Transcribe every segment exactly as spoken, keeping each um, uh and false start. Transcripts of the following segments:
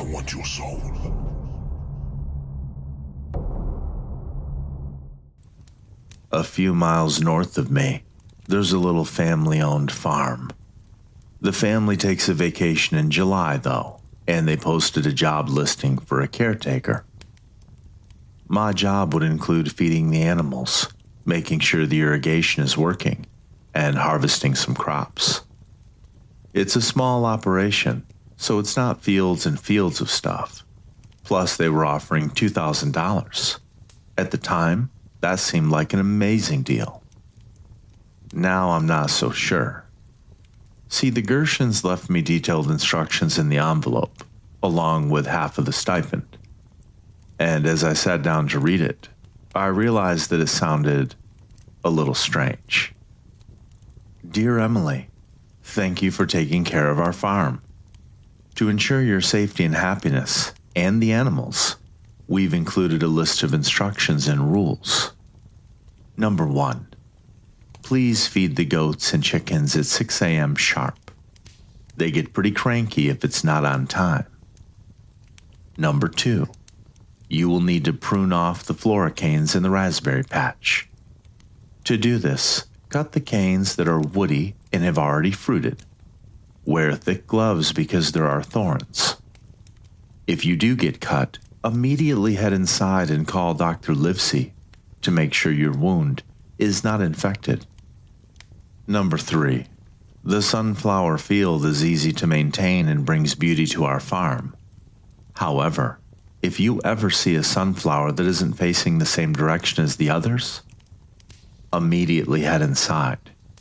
want your soul. A few miles north of me, there's a little family-owned farm. The family takes a vacation in July, though, and they posted a job listing for a caretaker. My job would include feeding the animals, making sure the irrigation is working, and harvesting some crops. It's a small operation, so it's not fields and fields of stuff. Plus, they were offering two thousand dollars. At the time, that seemed like an amazing deal. Now I'm not so sure. See, the Gershons left me detailed instructions in the envelope, along with half of the stipend. And as I sat down to read it, I realized that it sounded a little strange. Dear Emily, thank you for taking care of our farm. To ensure your safety and happiness, and the animals, we've included a list of instructions and rules. Number one, please feed the goats and chickens at six a.m. sharp. They get pretty cranky if it's not on time. Number two, you will need to prune off the flora canes in the raspberry patch. To do this, cut the canes that are woody and have already fruited. Wear thick gloves because there are thorns. If you do get cut, immediately head inside and call Doctor Livesey to make sure your wound is not infected. Number three, the sunflower field is easy to maintain and brings beauty to our farm. However, if you ever see a sunflower that isn't facing the same direction as the others, immediately head inside.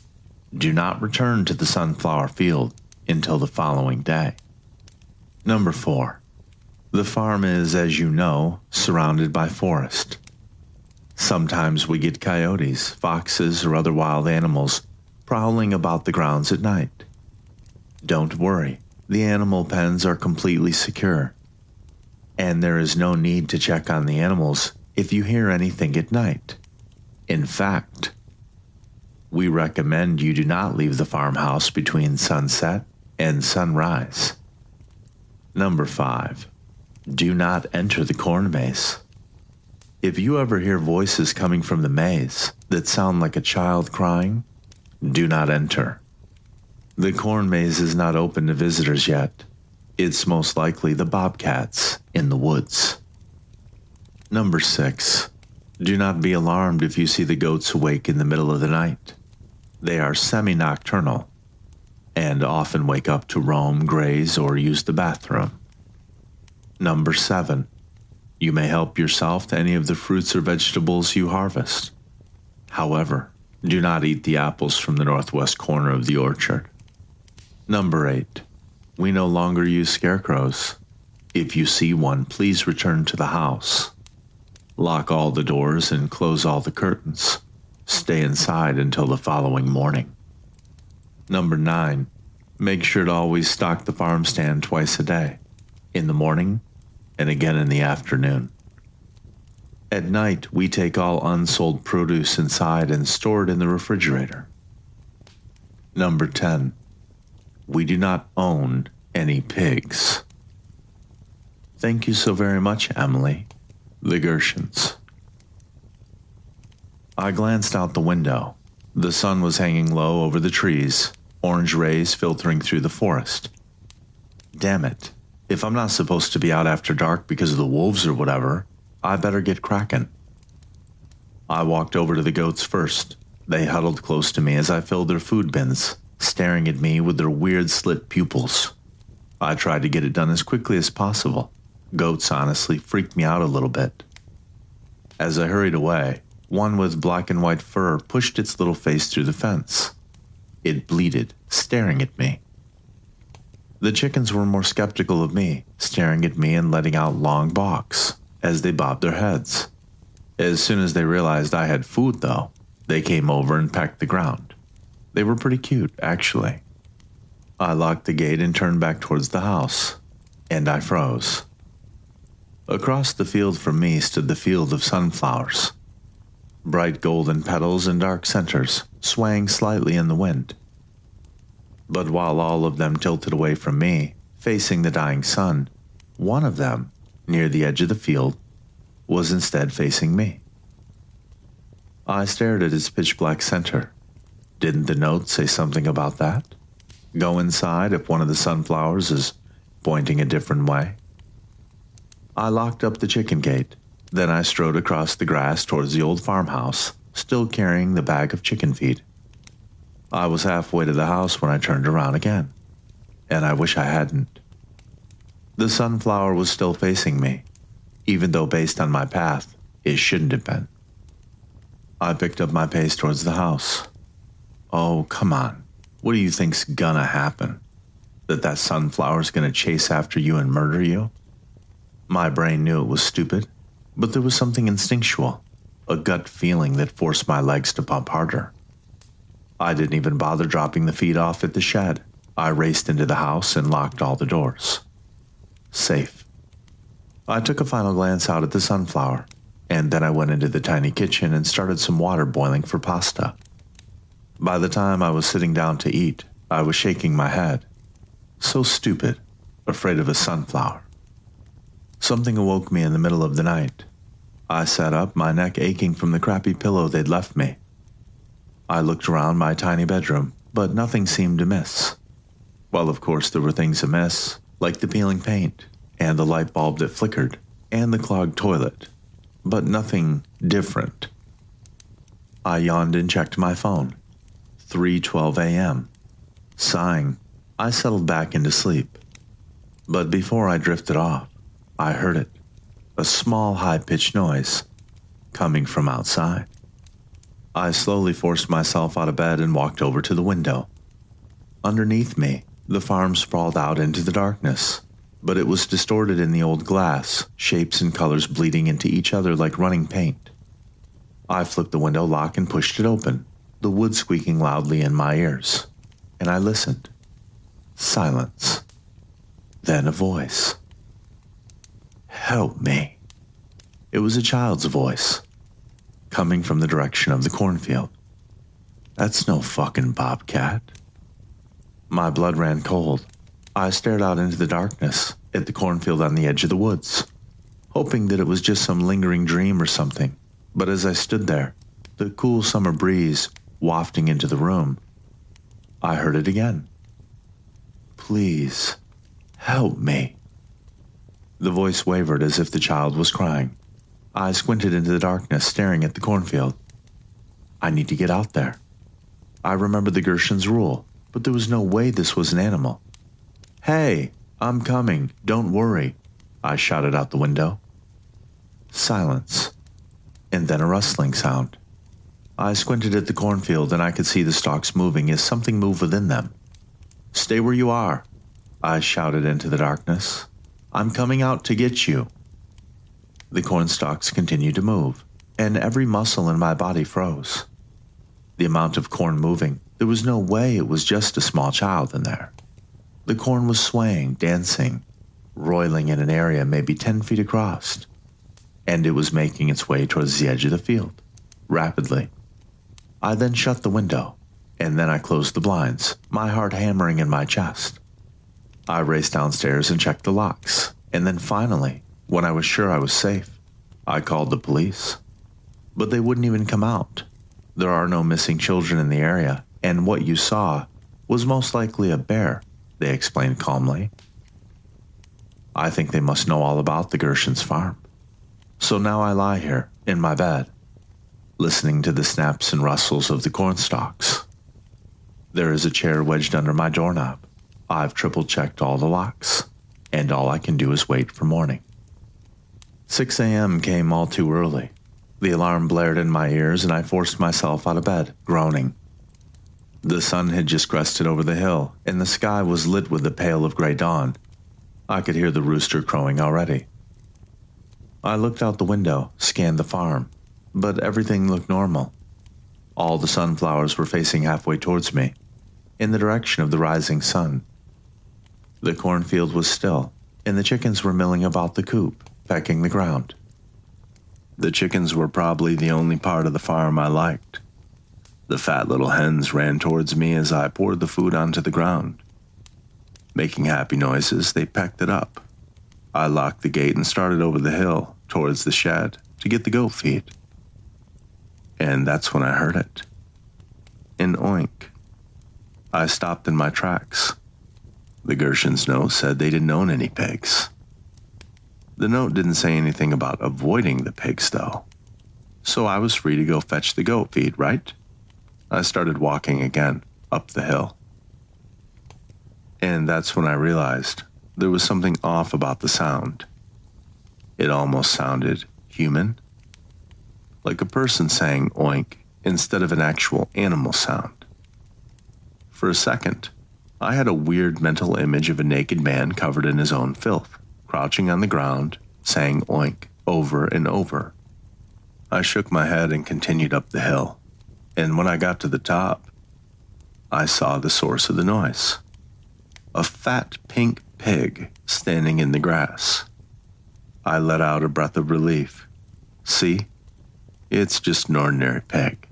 Do not return to the sunflower field until the following day. Number four, the farm is, as you know, surrounded by forest. Sometimes we get coyotes, foxes, or other wild animals prowling about the grounds at night. Don't worry, the animal pens are completely secure, and there is no need to check on the animals if you hear anything at night. In fact, we recommend you do not leave the farmhouse between sunset and sunrise. Number five, do not enter the corn maze. If you ever hear voices coming from the maze that sound like a child crying, do not enter. The corn maze is not open to visitors yet. It's most likely the bobcats in the woods. Number six, do not be alarmed if you see the goats awake in the middle of the night. They are semi-nocturnal and often wake up to roam, graze, or use the bathroom. Number seven, you may help yourself to any of the fruits or vegetables you harvest. However, do not eat the apples from the northwest corner of the orchard. Number eight, we no longer use scarecrows. If you see one, please return to the house. Lock all the doors and close all the curtains. Stay inside until the following morning. Number nine, make sure to always stock the farm stand twice a day, in the morning and again in the afternoon. At night, we take all unsold produce inside and store it in the refrigerator. Number ten, we do not own any pigs. Thank you so very much, Emily. The Gershons. I glanced out the window. The sun was hanging low over the trees, orange rays filtering through the forest. Damn it. If I'm not supposed to be out after dark because of the wolves or whatever, I better get cracking. I walked over to the goats first. They huddled close to me as I filled their food bins, staring at me with their weird slit pupils. I tried to get it done as quickly as possible. Goats honestly freaked me out a little bit. As I hurried away, one with black and white fur pushed its little face through the fence. It bleated, staring at me. The chickens were more skeptical of me, staring at me and letting out long barks as they bobbed their heads. As soon as they realized I had food, though, they came over and pecked the ground. They were pretty cute, actually. I locked the gate and turned back towards the house, and I froze. Across the field from me stood the field of sunflowers. Bright golden petals and dark centers, swaying slightly in the wind. But while all of them tilted away from me, facing the dying sun, One of them, near the edge of the field, was instead facing me. I stared at its pitch-black center. Didn't the note say something about that? Go inside if one of the sunflowers is pointing a different way? I locked up the chicken gate. Then I strode across the grass towards the old farmhouse, still carrying the bag of chicken feed. I was halfway to the house when I turned around again, and I wish I hadn't. The sunflower was still facing me, even though based on my path, it shouldn't have been. I picked up my pace towards the house. Oh, come on. What do you think's gonna happen? That that sunflower's gonna chase after you and murder you? My brain knew it was stupid, but there was something instinctual, a gut feeling that forced my legs to pump harder. I didn't even bother dropping the feed off at the shed. I raced into the house and locked all the doors. Safe. I took a final glance out at the sunflower, and then I went into the tiny kitchen and started some water boiling for pasta. By the time I was sitting down to eat, I was shaking my head. So stupid, afraid of a sunflower. Something awoke me in the middle of the night. I sat up, my neck aching from the crappy pillow they'd left me. I looked around my tiny bedroom, but nothing seemed amiss. Well, of course there were things amiss, like the peeling paint, and the light bulb that flickered, and the clogged toilet, but nothing different. I yawned and checked my phone. three twelve a.m. Sighing, I settled back into sleep. But before I drifted off, I heard it, a small high-pitched noise, coming from outside. I slowly forced myself out of bed and walked over to the window. Underneath me, the farm sprawled out into the darkness, but it was distorted in the old glass, shapes and colors bleeding into each other like running paint. I flipped the window lock and pushed it open, the wood squeaking loudly in my ears, and I listened. Silence. Then a voice. Help me. It was a child's voice, coming from the direction of the cornfield. That's no fucking bobcat. My blood ran cold. I stared out into the darkness, at the cornfield on the edge of the woods, hoping that it was just some lingering dream or something. But as I stood there, the cool summer breeze wafting into the room, I heard it again. Please, help me. The voice wavered as if the child was crying. I squinted into the darkness, staring at the cornfield. I need to get out there. I remembered the Gershon's rule, but there was no way this was an animal. Hey, I'm coming, don't worry, I shouted out the window. Silence, and then a rustling sound. I squinted at the cornfield and I could see the stalks moving as something moved within them. Stay where you are, I shouted into the darkness. I'm coming out to get you. The corn stalks continued to move, and every muscle in my body froze. The amount of corn moving, there was no way it was just a small child in there. The corn was swaying, dancing, roiling in an area maybe ten feet across, and it was making its way towards the edge of the field, rapidly. I then shut the window, and then I closed the blinds, my heart hammering in my chest. I raced downstairs and checked the locks, and then finally, when I was sure I was safe, I called the police. But they wouldn't even come out. There are no missing children in the area, and what you saw was most likely a bear, they explained calmly. I think they must know all about the Gershon's farm. So now I lie here, in my bed, listening to the snaps and rustles of the corn stalks. There is a chair wedged under my doorknob. I've triple-checked all the locks, and all I can do is wait for morning. six a.m. came all too early. The alarm blared in my ears, and I forced myself out of bed, groaning. The sun had just crested over the hill, and the sky was lit with the pale of gray dawn. I could hear the rooster crowing already. I looked out the window, scanned the farm, but everything looked normal. All the sunflowers were facing halfway towards me, in the direction of the rising sun. The cornfield was still, and the chickens were milling about the coop, pecking the ground. The chickens were probably the only part of the farm I liked. The fat little hens ran towards me as I poured the food onto the ground. Making happy noises, they pecked it up. I locked the gate and started over the hill towards the shed to get the goat feed. And that's when I heard it. An oink. I stopped in my tracks. The Gershon's note said they didn't own any pigs. The note didn't say anything about avoiding the pigs, though. So I was free to go fetch the goat feed, right? I started walking again, up the hill. And that's when I realized there was something off about the sound. It almost sounded human, like a person saying oink instead of an actual animal sound. For a second, I had a weird mental image of a naked man covered in his own filth, crouching on the ground, saying oink over and over. I shook my head and continued up the hill, and when I got to the top, I saw the source of the noise. A fat pink pig standing in the grass. I let out a breath of relief. See? It's just an ordinary pig.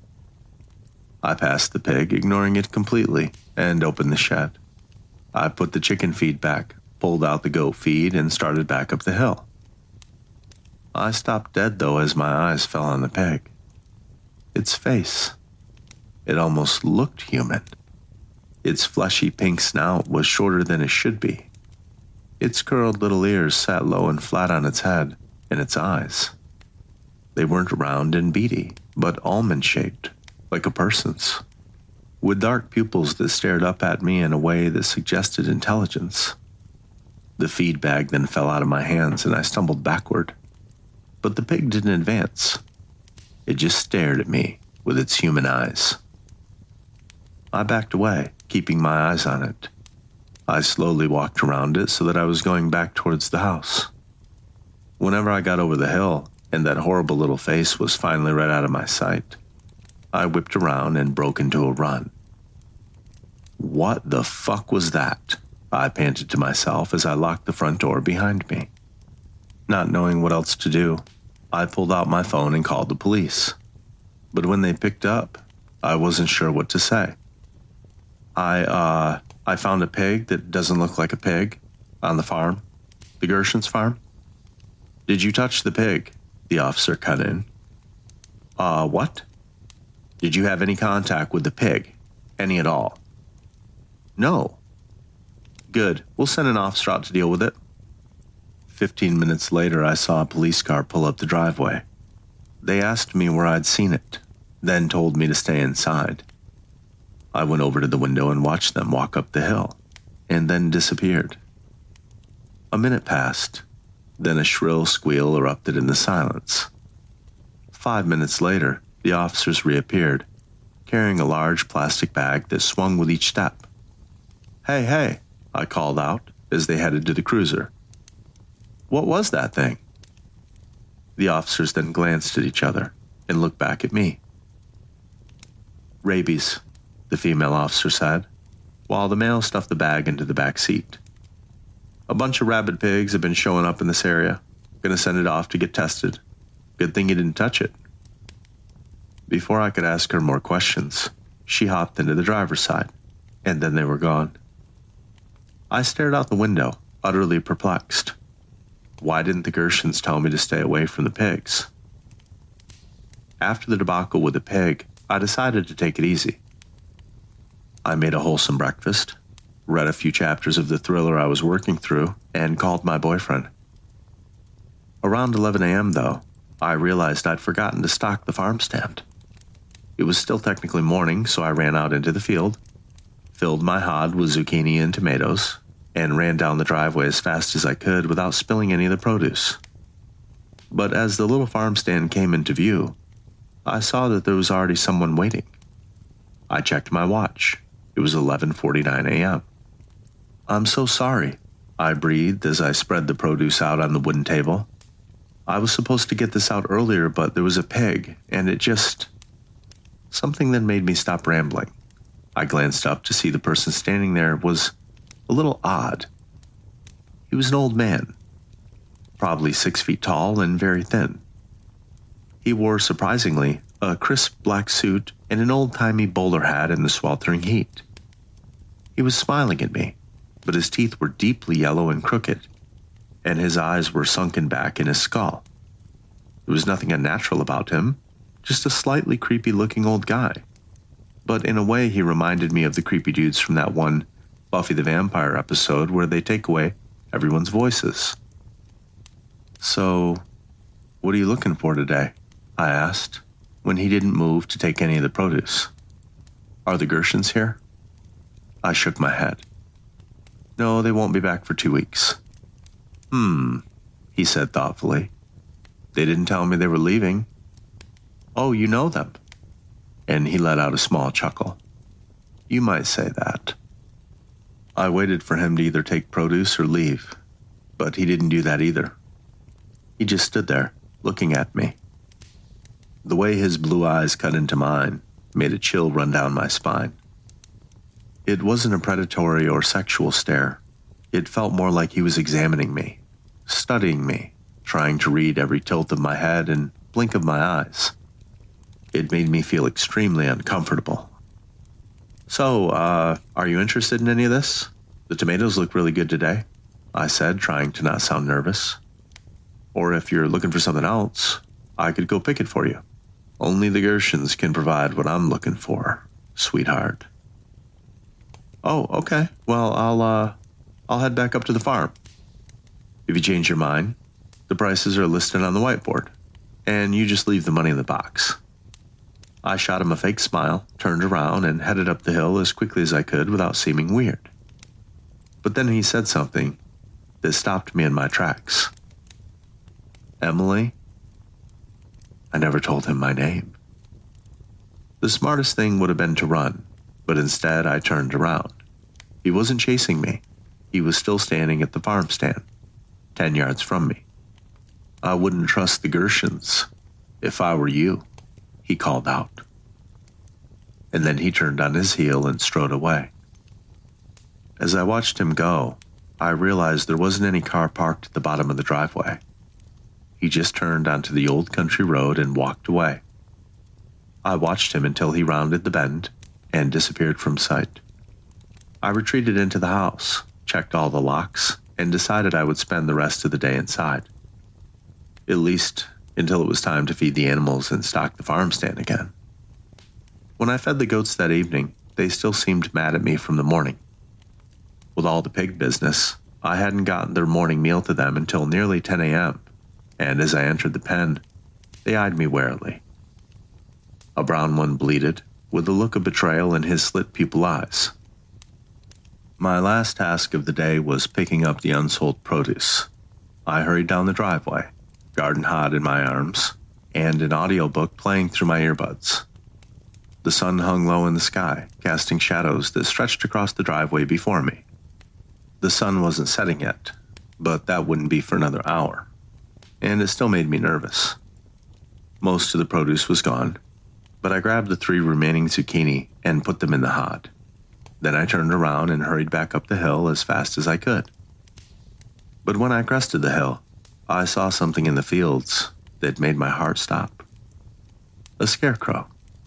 I passed the pig, ignoring it completely, and opened the shed. I put the chicken feed back, pulled out the goat feed, and started back up the hill. I stopped dead, though, as my eyes fell on the pig. Its face. It almost looked human. Its fleshy pink snout was shorter than it should be. Its curled little ears sat low and flat on its head, and its eyes. They weren't round and beady, but almond-shaped, like a person's, with dark pupils that stared up at me in a way that suggested intelligence. The feed bag then fell out of my hands, and I stumbled backward. But the pig didn't advance. It just stared at me with its human eyes. I backed away, keeping my eyes on it. I slowly walked around it so that I was going back towards the house. Whenever I got over the hill, and that horrible little face was finally right out of my sight, I whipped around and broke into a run. What the fuck was that? I panted to myself as I locked the front door behind me. Not knowing what else to do, I pulled out my phone and called the police. But when they picked up, I wasn't sure what to say. I, uh, I found a pig that doesn't look like a pig on the farm, the Gershon's farm. Did you touch the pig? The officer cut in. Uh, what? Did you have any contact with the pig? Any at all? No. Good. We'll send an officer out to deal with it. Fifteen minutes later, I saw a police car pull up the driveway. They asked me where I'd seen it, then told me to stay inside. I went over to the window and watched them walk up the hill, and then disappeared. A minute passed, then a shrill squeal erupted in the silence. Five minutes later, the officers reappeared, carrying a large plastic bag that swung with each step. Hey, hey, I called out as they headed to the cruiser. What was that thing? The officers then glanced at each other and looked back at me. Rabies, the female officer said, while the male stuffed the bag into the back seat. A bunch of rabid pigs have been showing up in this area. Gonna send it off to get tested. Good thing you didn't touch it. Before I could ask her more questions, she hopped into the driver's side, and then they were gone. I stared out the window, utterly perplexed. Why didn't the Gershons tell me to stay away from the pigs? After the debacle with the pig, I decided to take it easy. I made a wholesome breakfast, read a few chapters of the thriller I was working through, and called my boyfriend. Around eleven a.m., though, I realized I'd forgotten to stock the farm stand. It was still technically morning, so I ran out into the field, filled my hod with zucchini and tomatoes, and ran down the driveway as fast as I could without spilling any of the produce. But as the little farm stand came into view, I saw that there was already someone waiting. I checked my watch. It was eleven forty-nine a.m. I'm so sorry, I breathed as I spread the produce out on the wooden table. I was supposed to get this out earlier, but there was a pig, and it just... Something then made me stop rambling. I glanced up to see the person standing there was a little odd. He was an old man, probably six feet tall and very thin. He wore, surprisingly, a crisp black suit and an old-timey bowler hat in the sweltering heat. He was smiling at me, but his teeth were deeply yellow and crooked. and his eyes were sunken back in his skull. There was nothing unnatural about him, just a slightly creepy-looking old guy. But in a way, he reminded me of the creepy dudes from that one Buffy the Vampire episode where they take away everyone's voices. "So, what are you looking for today?" I asked, when he didn't move to take any of the produce. "Are the Gershons here?" I shook my head. "No, they won't be back for two weeks." "Hmm," he said thoughtfully. "They didn't tell me they were leaving." "Oh, you know them?" And he let out a small chuckle. "You might say that." I waited for him to either take produce or leave, but he didn't do that either. He just stood there, looking at me. The way his blue eyes cut into mine made a chill run down my spine. It wasn't a predatory or sexual stare. It felt more like he was examining me, studying me, trying to read every tilt of my head and blink of my eyes. It made me feel extremely uncomfortable. "So, uh, are you interested in any of this? The tomatoes look really good today," I said, trying to not sound nervous. "Or if you're looking for something else, I could go pick it for you. Only the Gershons can provide what I'm looking for, sweetheart." "Oh, okay. Well, I'll, uh, I'll head back up to the farm. If you change your mind, the prices are listed on the whiteboard, and you just leave the money in the box." I shot him a fake smile, turned around, and headed up the hill as quickly as I could without seeming weird. But then he said something that stopped me in my tracks. "Emily?" I never told him my name. The smartest thing would have been to run, but instead I turned around. He wasn't chasing me. He was still standing at the farm stand, ten yards from me. "I wouldn't trust the Gershons if I were you," he called out. And then he turned on his heel and strode away. As I watched him go, I realized there wasn't any car parked at the bottom of the driveway. He just turned onto the old country road and walked away. I watched him until he rounded the bend and disappeared from sight. I retreated into the house, checked all the locks, and decided I would spend the rest of the day inside. At least until it was time to feed the animals and stock the farm stand again. When I fed the goats that evening, they still seemed mad at me from the morning. With all the pig business, I hadn't gotten their morning meal to them until nearly ten a.m., and as I entered the pen, they eyed me warily. A brown one bleated, with a look of betrayal in his slit-pupil eyes. My last task of the day was picking up the unsold produce. I hurried down the driveway, garden hod in my arms, and an audiobook playing through my earbuds. The sun hung low in the sky, casting shadows that stretched across the driveway before me. The sun wasn't setting yet, but that wouldn't be for another hour, and it still made me nervous. Most of the produce was gone, but I grabbed the three remaining zucchini and put them in the hod. Then I turned around and hurried back up the hill as fast as I could. But when I crested the hill, I saw something in the fields that made my heart stop. A scarecrow.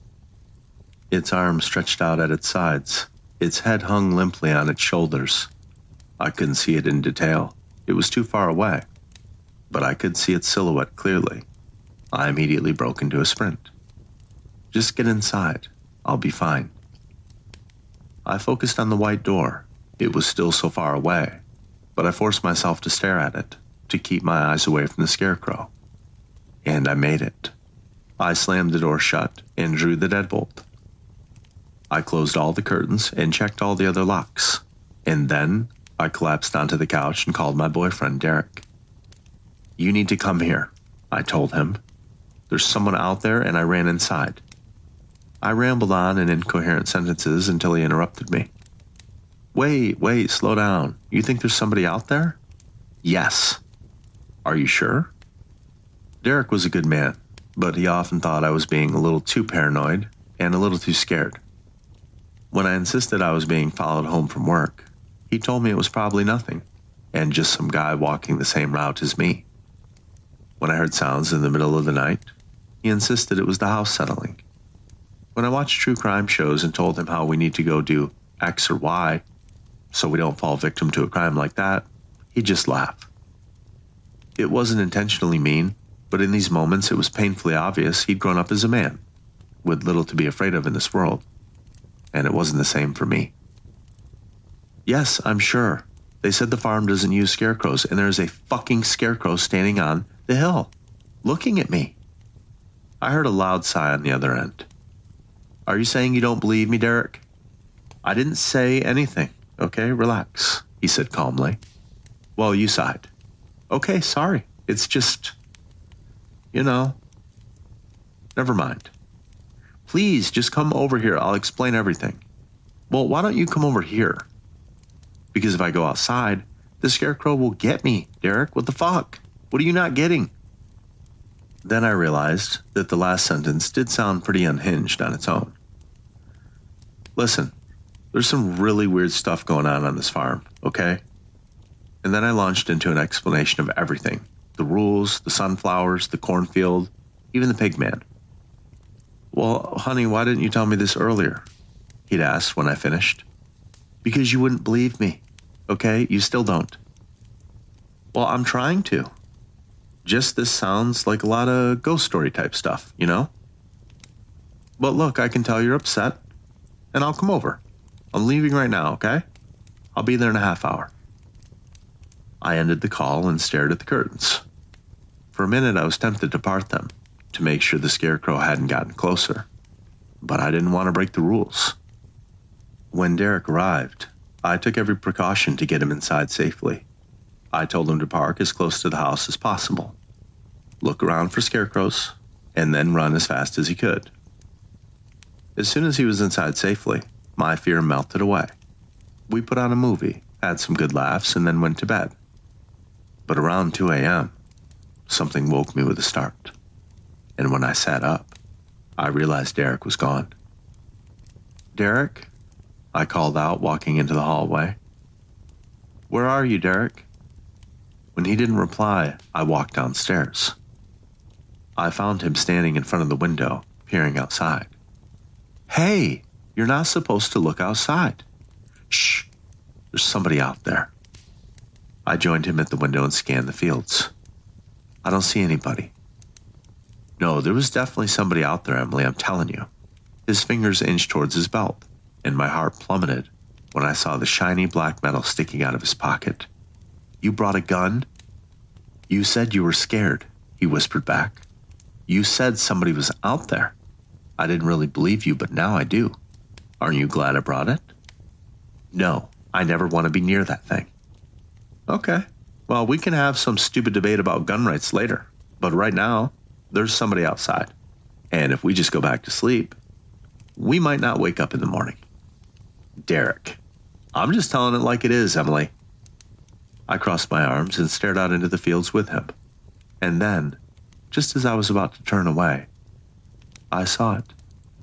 Its arms stretched out at its sides. Its head hung limply on its shoulders. I couldn't see it in detail. It was too far away. But I could see its silhouette clearly. I immediately broke into a sprint. "Just get inside. I'll be fine." I focused on the white door. It was still so far away, but I forced myself to stare at it, to keep my eyes away from the scarecrow. And I made it. I slammed the door shut and drew the deadbolt. I closed all the curtains and checked all the other locks. And then I collapsed onto the couch and called my boyfriend, Derek. "You need to come here," I told him. "There's someone out there," and I ran inside. I rambled on in incoherent sentences until he interrupted me. "Wait, wait, slow down. You think there's somebody out there?" "Yes." "Are you sure?" Derek was a good man, but he often thought I was being a little too paranoid and a little too scared. When I insisted I was being followed home from work, he told me it was probably nothing, and just some guy walking the same route as me. When I heard sounds in the middle of the night, he insisted it was the house settling. When I watched true crime shows and told him how we need to go do X or Y so we don't fall victim to a crime like that, he'd just laugh. It wasn't intentionally mean, but in these moments it was painfully obvious he'd grown up as a man, with little to be afraid of in this world. And it wasn't the same for me. Yes, I'm sure. They said the farm doesn't use scarecrows, and there's a fucking scarecrow standing on the hill, looking at me. I heard a loud sigh on the other end. Are you saying you don't believe me, Derek? I didn't say anything, okay? Relax, he said calmly. Well, you sighed. Okay, sorry. It's just, you know, never mind. Please, just come over here. I'll explain everything. Well, why don't you come over here? Because if I go outside, the scarecrow will get me, Derek. What the fuck? What are you not getting? Then I realized that the last sentence did sound pretty unhinged on its own. Listen, there's some really weird stuff going on on this farm, okay? And then I launched into an explanation of everything. The rules, the sunflowers, the cornfield, even the pig man. Well, honey, why didn't you tell me this earlier? He'd asked when I finished. Because you wouldn't believe me, okay? You still don't. Well, I'm trying to. Just this sounds like a lot of ghost story type stuff, you know? But look, I can tell you're upset, and I'll come over. I'm leaving right now, okay? I'll be there in a half hour. I ended the call and stared at the curtains. For a minute, I was tempted to part them, to make sure the scarecrow hadn't gotten closer. But I didn't want to break the rules. When Derek arrived, I took every precaution to get him inside safely. I told him to park as close to the house as possible, look around for scarecrows, and then run as fast as he could. As soon as he was inside safely, my fear melted away. We put on a movie, had some good laughs, and then went to bed. But around two a.m., something woke me with a start. And when I sat up, I realized Derek was gone. Derek? I called out, walking into the hallway. Where are you, Derek? When he didn't reply, I walked downstairs. I found him standing in front of the window, peering outside. Hey, you're not supposed to look outside. Shh, there's somebody out there. I joined him at the window and scanned the fields. I don't see anybody. No, there was definitely somebody out there, Emily, I'm telling you. His fingers inched towards his belt, and my heart plummeted when I saw the shiny black metal sticking out of his pocket. You brought a gun? You said you were scared, he whispered back. You said somebody was out there. I didn't really believe you, but now I do. Aren't you glad I brought it? No, I never want to be near that thing. Okay, well, we can have some stupid debate about gun rights later, but right now, there's somebody outside. And if we just go back to sleep, we might not wake up in the morning. Derek, I'm just telling it like it is, Emily. I crossed my arms and stared out into the fields with him. And then, just as I was about to turn away, I saw it.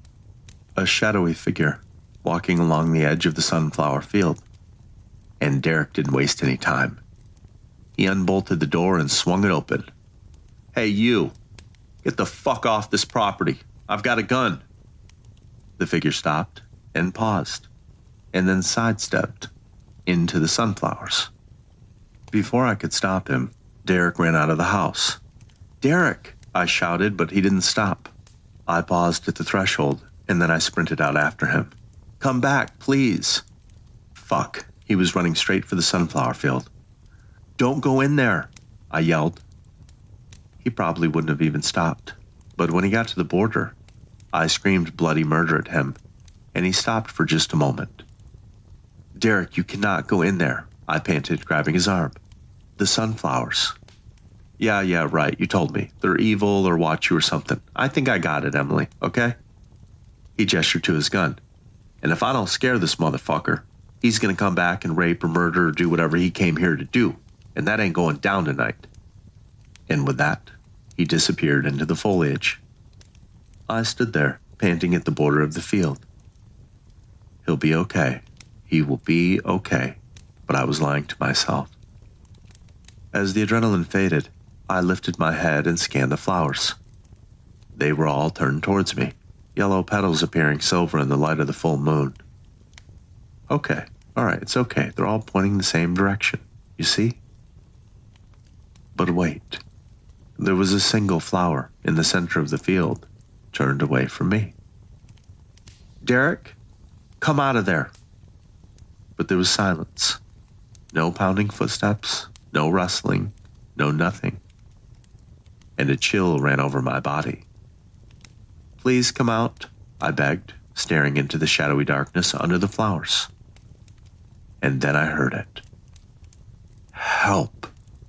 A shadowy figure walking along the edge of the sunflower field. And Derek didn't waste any time. He unbolted the door and swung it open. Hey, you! Get the fuck off this property. I've got a gun. The figure stopped and paused, and then sidestepped into the sunflowers. Before I could stop him, Derek ran out of the house. Derek! I shouted, but he didn't stop. I paused at the threshold, and then I sprinted out after him. Come back, please. Fuck. He was running straight for the sunflower field. Don't go in there, I yelled. He probably wouldn't have even stopped, but when he got to the border, I screamed bloody murder at him, and he stopped for just a moment. Derek, you cannot go in there, I panted, grabbing his arm. The sunflowers. Yeah, yeah, right, you told me. They're evil or watch you or something. I think I got it, Emily, okay? He gestured to his gun. And if I don't scare this motherfucker, he's gonna come back and rape or murder or do whatever he came here to do, and that ain't going down tonight. And with that, he disappeared into the foliage. I stood there, panting at the border of the field. He'll be okay. He will be okay. But I was lying to myself. As the adrenaline faded, I lifted my head and scanned the flowers. They were all turned towards me, yellow petals appearing silver in the light of the full moon. Okay, all right, it's okay. They're all pointing the same direction. You see? But wait. There was a single flower in the center of the field, turned away from me. "Derek, come out of there." But there was silence. No pounding footsteps, no rustling, no nothing. And a chill ran over my body. "Please come out," I begged, staring into the shadowy darkness under the flowers. And then I heard it. "Help."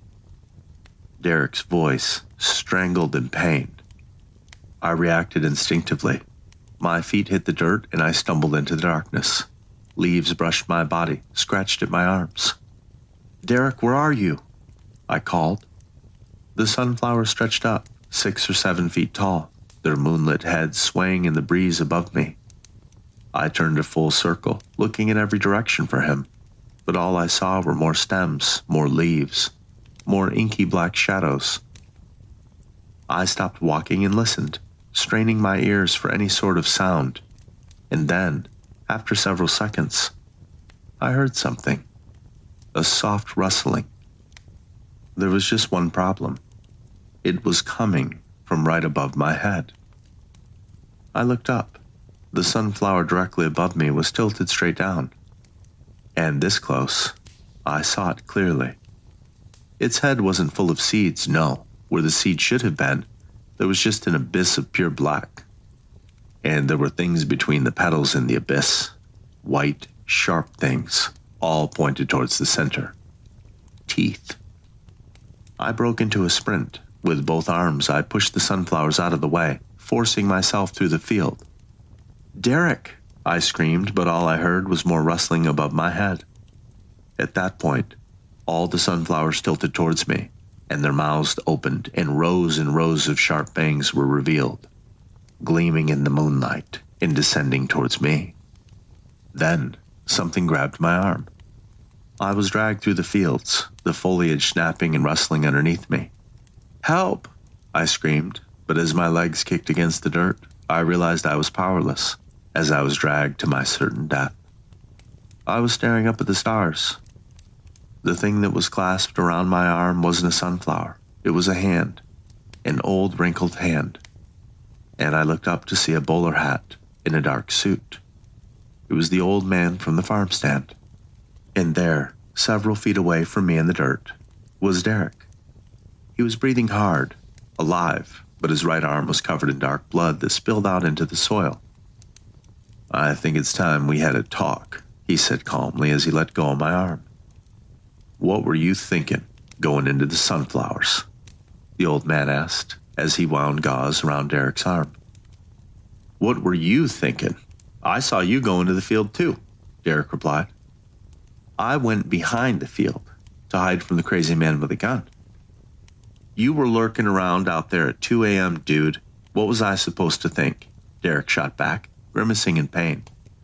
Derek's voice, strangled in pain. I reacted instinctively. My feet hit the dirt and I stumbled into the darkness. Leaves brushed my body, scratched at my arms. "Derek, where are you?" I called. The sunflowers stretched up, six or seven feet tall, their moonlit heads swaying in the breeze above me. I turned a full circle, looking in every direction for him, but all I saw were more stems, more leaves, more inky black shadows. I stopped walking and listened, straining my ears for any sort of sound, and then, after several seconds, I heard something, a soft rustling. There was just one problem. It was coming from right above my head. I looked up. The sunflower directly above me was tilted straight down, and this close, I saw it clearly. Its head wasn't full of seeds, no. Where the seed should have been, there was just an abyss of pure black. And there were things between the petals in the abyss, white, sharp things, all pointed towards the center. Teeth. I broke into a sprint. With both arms, I pushed the sunflowers out of the way, forcing myself through the field. "Derek!" I screamed, but all I heard was more rustling above my head. At that point, all the sunflowers tilted towards me, and their mouths opened, and rows and rows of sharp fangs were revealed, gleaming in the moonlight and descending towards me. Then, something grabbed my arm. I was dragged through the fields, the foliage snapping and rustling underneath me. "Help!" I screamed, but as my legs kicked against the dirt, I realized I was powerless, as I was dragged to my certain death. I was staring up at the stars. The thing that was clasped around my arm wasn't a sunflower. It was a hand, an old wrinkled hand. And I looked up to see a bowler hat in a dark suit. It was the old man from the farm stand. And there, several feet away from me in the dirt, was Derek. He was breathing hard, alive, but his right arm was covered in dark blood that spilled out into the soil. "I think it's time we had a talk," he said calmly as he let go of my arm. "What were you thinking, going into the sunflowers?" the old man asked as he wound gauze around Derek's arm. "What were you thinking? I saw you go into the field too," Derek replied. "I went behind the field to hide from the crazy man with a gun." "You were lurking around out there at two a.m., dude. What was I supposed to think?" Derek shot back, grimacing in pain.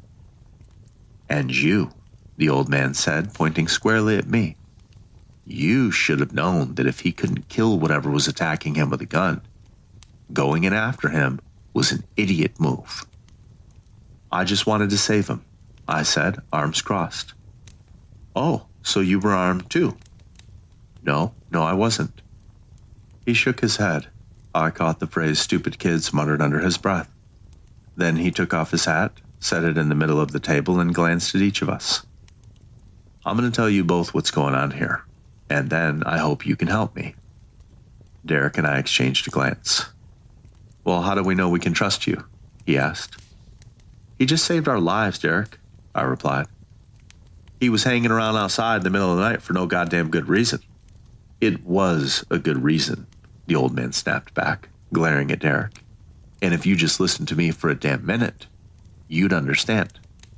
"And you," the old man said, pointing squarely at me. "You should have known that if he couldn't kill whatever was attacking him with a gun, going in after him was an idiot move." "I just wanted to save him," I said, arms crossed. "Oh, so you were armed too?" No, no, I wasn't." He shook his head. I caught the phrase "stupid kids" muttered under his breath. Then he took off his hat, set it in the middle of the table, and glanced at each of us. "I'm going to tell you both what's going on here, and then I hope you can help me." Derek and I exchanged a glance. "Well, how do we know we can trust you?" he asked. "He just saved our lives, Derek," I replied. "He was hanging around outside in the middle of the night for no goddamn good reason." "It was a good reason," the old man snapped back, glaring at Derek. "And if you just listened to me for a damn minute, you'd understand."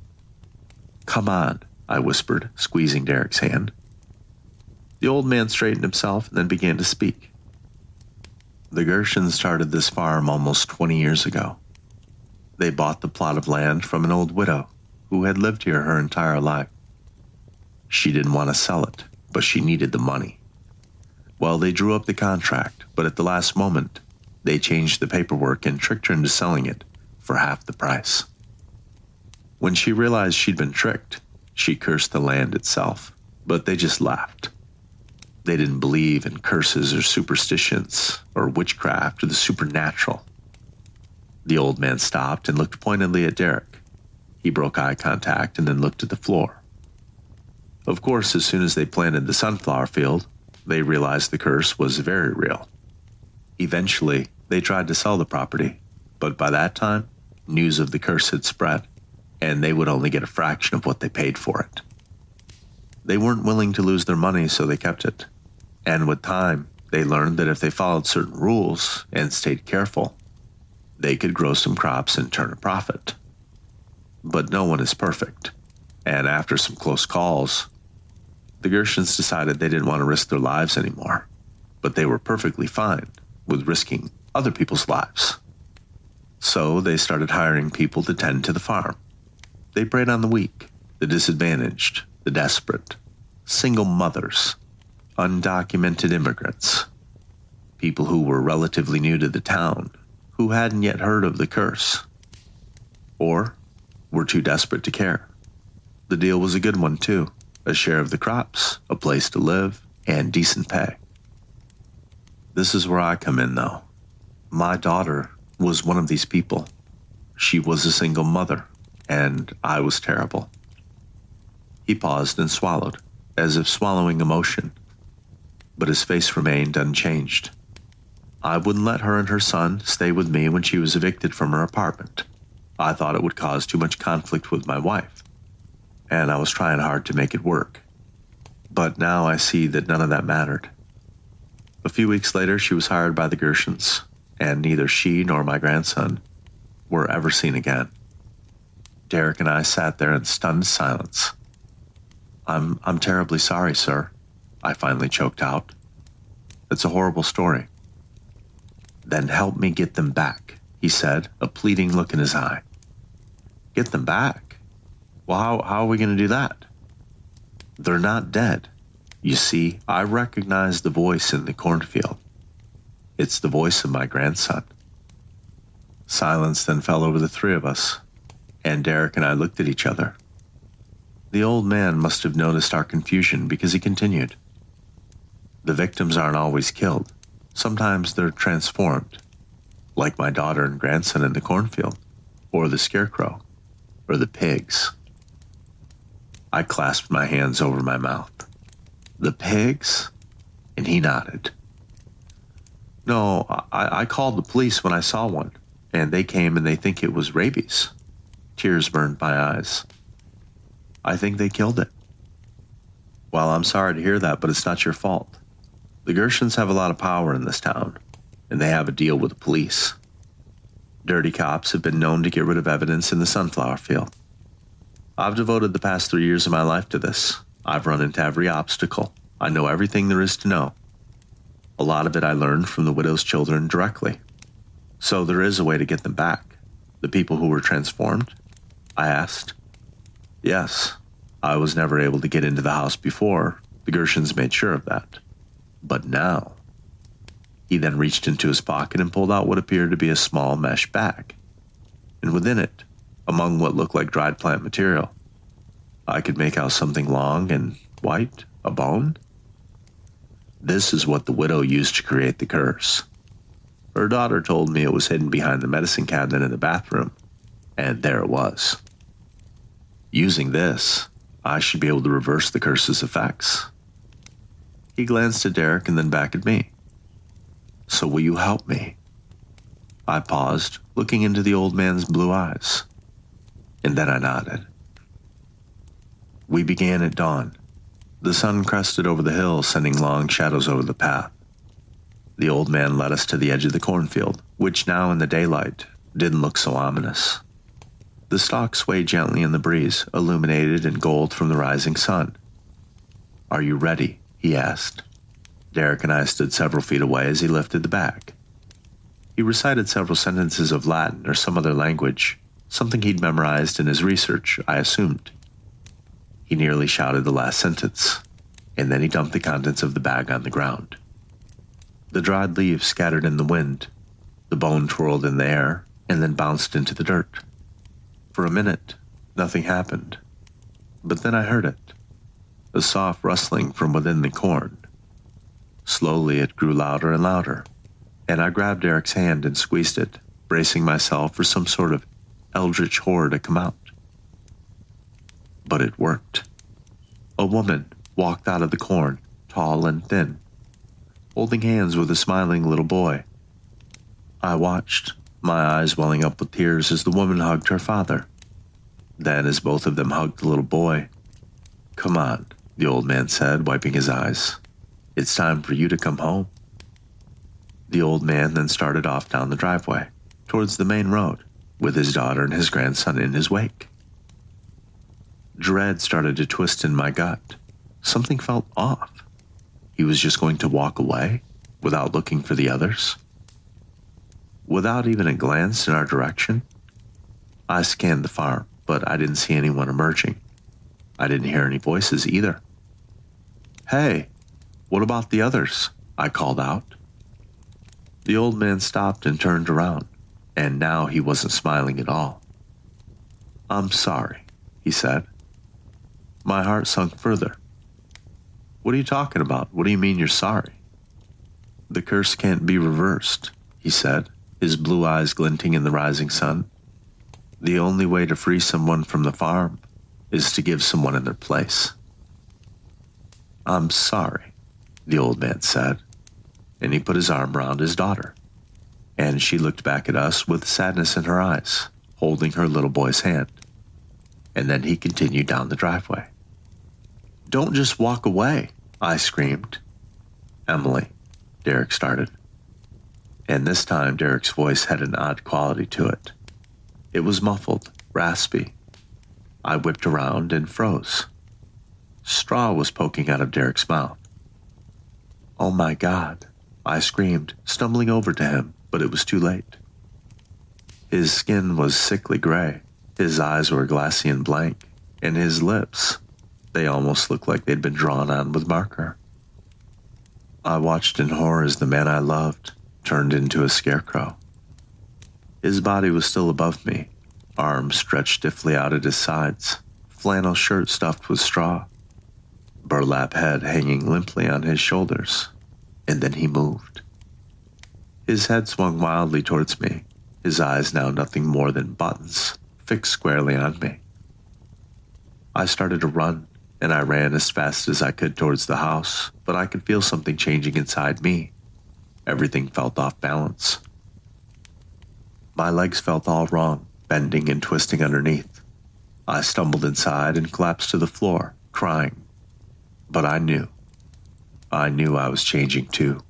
"Come on," I whispered, squeezing Derek's hand. The old man straightened himself and then began to speak. "The Gershons started this farm almost twenty years ago. They bought the plot of land from an old widow who had lived here her entire life. She didn't want to sell it, but she needed the money. Well, they drew up the contract, but at the last moment, they changed the paperwork and tricked her into selling it for half the price. When she realized she'd been tricked, she cursed the land itself, but they just laughed. They didn't believe in curses or superstitions or witchcraft or the supernatural. The old man stopped and looked pointedly at Derek. He broke eye contact and then looked at the floor. Of course, as soon as they planted the sunflower field, they realized the curse was very real. Eventually, they tried to sell the property, but by that time, news of the curse had spread, and they would only get a fraction of what they paid for it. They weren't willing to lose their money, so they kept it. And with time, they learned that if they followed certain rules and stayed careful, they could grow some crops and turn a profit. But no one is perfect, and after some close calls, the Gershons decided they didn't want to risk their lives anymore, but they were perfectly fine with risking other people's lives. So they started hiring people to tend to the farm. They preyed on the weak, the disadvantaged, the desperate, single mothers, undocumented immigrants, people who were relatively new to the town, who hadn't yet heard of the curse, or were too desperate to care. The deal was a good one too, a share of the crops, a place to live, and decent pay. This is where I come in though. My daughter was one of these people. She was a single mother, and I was terrible. He paused and swallowed, as if swallowing emotion, but his face remained unchanged. I wouldn't let her and her son stay with me when she was evicted from her apartment. I thought it would cause too much conflict with my wife, and I was trying hard to make it work. But now I see that none of that mattered. A few weeks later, she was hired by the Gershons, and neither she nor my grandson were ever seen again. Derek and I sat there in stunned silence. I'm, I'm terribly sorry, sir, I finally choked out. It's a horrible story. Then help me get them back, he said, a pleading look in his eye. Get them back? Well, how, how are we going to do that? They're not dead. You see, I recognize the voice in the cornfield. It's the voice of my grandson. Silence then fell over the three of us, and Derek and I looked at each other. The old man must have noticed our confusion because he continued. The victims aren't always killed. Sometimes they're transformed, like my daughter and grandson in the cornfield, or the scarecrow, or the pigs. I clasped my hands over my mouth. The pigs? And he nodded. No, I, I called the police when I saw one, and they came and they think it was rabies. Tears burned my eyes. I think they killed it. Well, I'm sorry to hear that, but it's not your fault. The Gershons have a lot of power in this town, and they have a deal with the police. Dirty cops have been known to get rid of evidence in the sunflower field. I've devoted the past three years of my life to this. I've run into every obstacle. I know everything there is to know. A lot of it I learned from the widow's children directly. So there is a way to get them back. The people who were transformed? I asked. Yes, I was never able to get into the house before. The Gershons made sure of that. But now... He then reached into his pocket and pulled out what appeared to be a small mesh bag. And within it, among what looked like dried plant material, I could make out something long and white, a bone. This is what the widow used to create the curse. Her daughter told me it was hidden behind the medicine cabinet in the bathroom, and there it was. Using this, I should be able to reverse the curse's effects. He glanced at Derek and then back at me. So will you help me? I paused, looking into the old man's blue eyes, and then I nodded. We began at dawn. The sun crested over the hill, sending long shadows over the path. The old man led us to the edge of the cornfield, which now in the daylight didn't look so ominous. The stalks swayed gently in the breeze, illuminated in gold from the rising sun. Are you ready? He asked. Derek and I stood several feet away as he lifted the bag. He recited several sentences of Latin or some other language, something he'd memorized in his research, I assumed. He nearly shouted the last sentence, and then he dumped the contents of the bag on the ground. The dried leaves scattered in the wind. The bone twirled in the air and then bounced into the dirt. For a minute, nothing happened, but then I heard it, a soft rustling from within the corn. Slowly it grew louder and louder, and I grabbed Derek's hand and squeezed it, bracing myself for some sort of eldritch horror to come out. But it worked. A woman walked out of the corn, tall and thin, holding hands with a smiling little boy. I watched, my eyes welling up with tears as the woman hugged her father. Then, as both of them hugged the little boy, "Come on," the old man said, wiping his eyes. "It's time for you to come home." The old man then started off down the driveway, towards the main road, with his daughter and his grandson in his wake. Dread started to twist in my gut. Something felt off. He was just going to walk away, without looking for the others? Without even a glance in our direction? I scanned the farm, but I didn't see anyone emerging. I didn't hear any voices either. "Hey, what about the others?" I called out. The old man stopped and turned around, and now he wasn't smiling at all. "I'm sorry," he said. My heart sunk further. "What are you talking about? What do you mean you're sorry?" "The curse can't be reversed," he said, his blue eyes glinting in the rising sun. "The only way to free someone from the farm is to give someone in their place." "I'm sorry," the old man said, and he put his arm around his daughter, and she looked back at us with sadness in her eyes, holding her little boy's hand. And then he continued down the driveway. "Don't just walk away," I screamed. "Emily," Derek started. And this time Derek's voice had an odd quality to it. It was muffled, raspy. I whipped around and froze. Straw was poking out of Derek's mouth. "Oh my God," I screamed, stumbling over to him, but it was too late. His skin was sickly gray, his eyes were glassy and blank, and his lips, they almost looked like they'd been drawn on with marker. I watched in horror as the man I loved turned into a scarecrow. His body was still above me, arms stretched stiffly out at his sides, flannel shirt stuffed with straw, burlap head hanging limply on his shoulders, and then he moved. His head swung wildly towards me, his eyes now nothing more than buttons, fixed squarely on me. I started to run, and I ran as fast as I could towards the house, but I could feel something changing inside me. Everything felt off balance. My legs felt all wrong, bending and twisting underneath. I stumbled inside and collapsed to the floor, crying. But I knew. I knew I was changing too.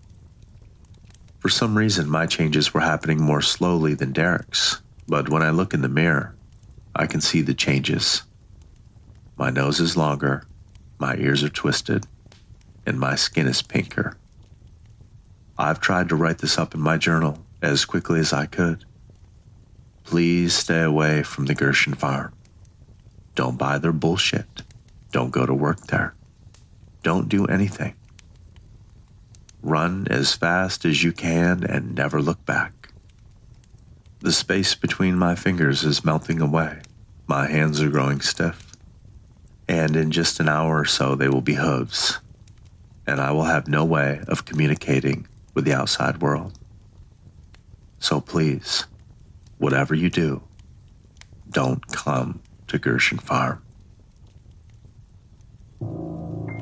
For some reason, my changes were happening more slowly than Derek's, but when I look in the mirror, I can see the changes. My nose is longer, my ears are twisted, and my skin is pinker. I've tried to write this up in my journal as quickly as I could. Please stay away from the Gershon farm. Don't buy their bullshit. Don't go to work there. Don't do anything. Run as fast as you can and never look back. The space between my fingers is melting away. My hands are growing stiff. And in just an hour or so, they will be hooves. And I will have no way of communicating with the outside world. So please, whatever you do, don't come to Gershon Farm.